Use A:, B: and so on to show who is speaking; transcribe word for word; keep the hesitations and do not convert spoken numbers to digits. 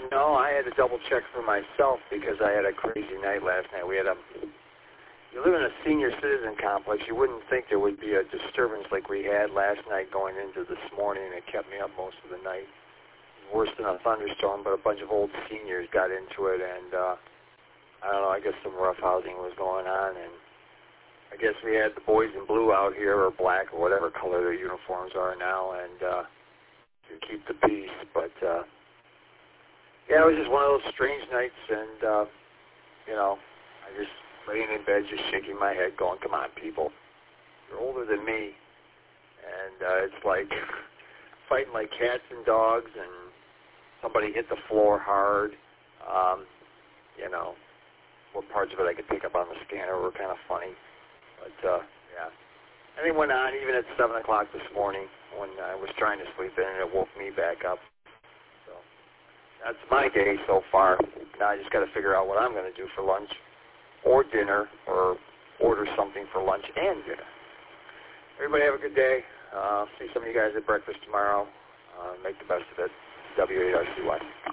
A: No, I had to double check for myself because I had a crazy night last night. We had a, you live in a senior citizen complex, you wouldn't think there would be a disturbance like we had last night going into this morning, and it kept me up most of the night. Worse than a thunderstorm, but a bunch of old seniors got into it, and uh, I don't know, I guess some rough housing was going on, and I guess we had the boys in blue out here, or black, or whatever color their uniforms are now, and uh, to keep the peace, but uh, yeah, it was just one of those strange nights, and uh, you know, I just laying in bed, just shaking my head, going, come on, people, you're older than me, and uh, it's like fighting like cats and dogs, and somebody hit the floor hard. Um, you know, what parts of it I could pick up on the scanner were kind of funny. But, uh, yeah. And it went on even at seven o'clock this morning when I was trying to sleep in, and it woke me back up. So that's my day so far. Now I just got to figure out what I'm going to do for lunch or dinner, or order something for lunch and dinner. Everybody have a good day. Uh, see some of you guys at breakfast tomorrow. Uh, make the best of it. W eight R C Y.